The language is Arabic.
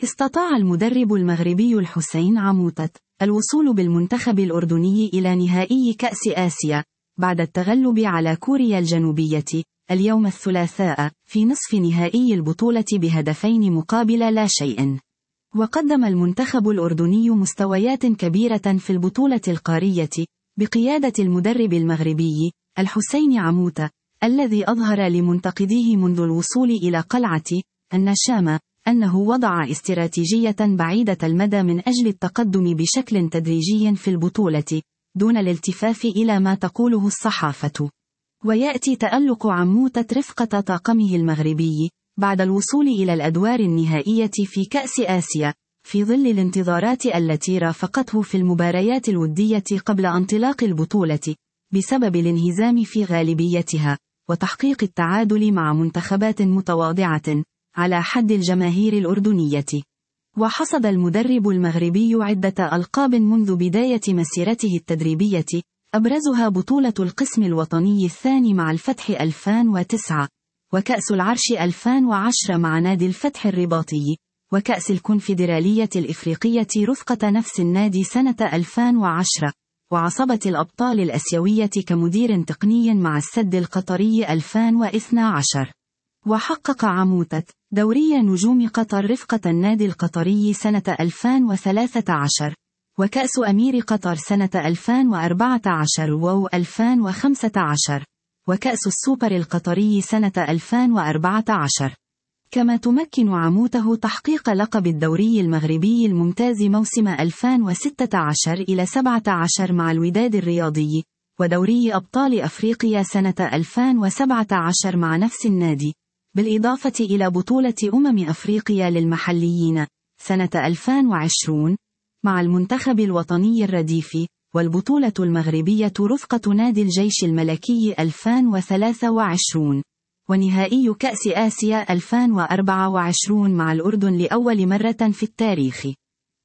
استطاع المدرب المغربي الحسين عموتة الوصول بالمنتخب الأردني إلى نهائي كأس آسيا، بعد التغلب على كوريا الجنوبية اليوم الثلاثاء في نصف نهائي البطولة بهدفين مقابل لا شيء. وقدم المنتخب الأردني مستويات كبيرة في البطولة القارية بقيادة المدرب المغربي الحسين عموتة، الذي أظهر لمنتقديه منذ الوصول إلى قلعة النشامة أنه وضع استراتيجية بعيدة المدى من أجل التقدم بشكل تدريجي في البطولة دون الالتفاف إلى ما تقوله الصحافة. ويأتي تألق عموتة رفقة طاقمه المغربي بعد الوصول إلى الأدوار النهائية في كأس آسيا، في ظل الانتظارات التي رافقته في المباريات الودية قبل انطلاق البطولة بسبب الانهزام في غالبيتها، وتحقيق التعادل مع منتخبات متواضعة على حد الجماهير الأردنية. وحصد المدرب المغربي عدة ألقاب منذ بداية مسيرته التدريبية، أبرزها بطولة القسم الوطني الثاني مع الفتح 2009، وكأس العرش 2010 مع نادي الفتح الرباطي، وكأس الكونفدرالية الإفريقية رفقة نفس النادي سنة 2010، وعصبة الأبطال الأسيوية كمدير تقني مع السد القطري 2012. وحقق عموتة دوري نجوم قطر رفقة النادي القطري سنة 2013، وكأس أمير قطر سنة 2014 و 2015، وكأس السوبر القطري سنة 2014. كما تمكن عموته تحقيق لقب الدوري المغربي الممتاز موسم 2016 إلى 17 مع الوداد الرياضي، ودوري أبطال أفريقيا سنة 2017 مع نفس النادي، بالإضافة إلى بطولة أفريقيا للمحليين سنة 2020 مع المنتخب الوطني الرديف، والبطولة المغربية رفقة نادي الجيش الملكي 2023، ونهائي كأس آسيا 2024 مع الأردن لأول مرة في التاريخ.